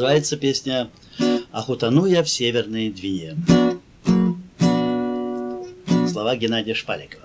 Называется песня «Ах, утону я в Северной Двине». Слова Геннадия Шпаликова.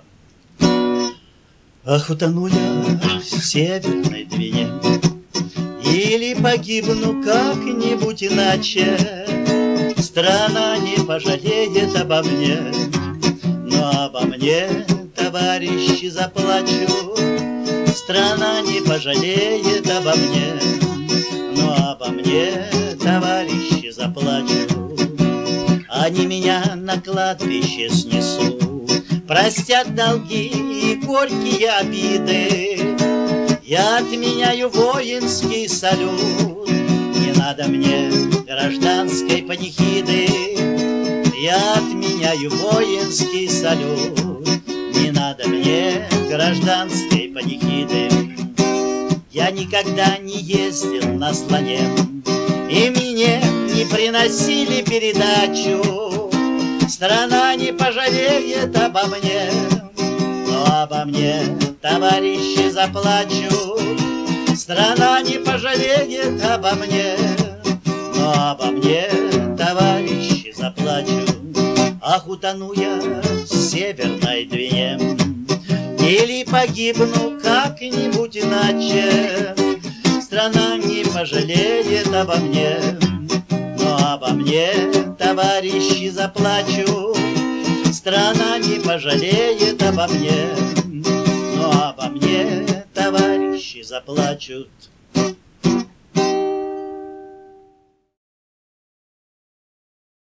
Ах, утону я в Северной Двине, или погибну как-нибудь иначе, страна не пожалеет обо мне, но обо мне, товарищи, заплачут. Страна не пожалеет обо мне, но обо мне, товарищи, заплачут. Они меня на кладбище снесут, простят долги и горькие обиды. Я отменяю воинский салют, не надо мне гражданской панихиды. Я отменяю воинский салют, не надо мне гражданской панихиды. Я никогда не ездил на слоне, и мне не приносили передачу. Страна не пожалеет обо мне, но обо мне, товарищи, заплачут. Страна не пожалеет обо мне, но обо мне, товарищи, заплачут. Ах, утону я в Северной Двине, или погибну как-нибудь иначе, страна не пожалеет обо мне, но обо мне, товарищи, заплачут. Страна не пожалеет обо мне, но обо мне, товарищи, заплачут.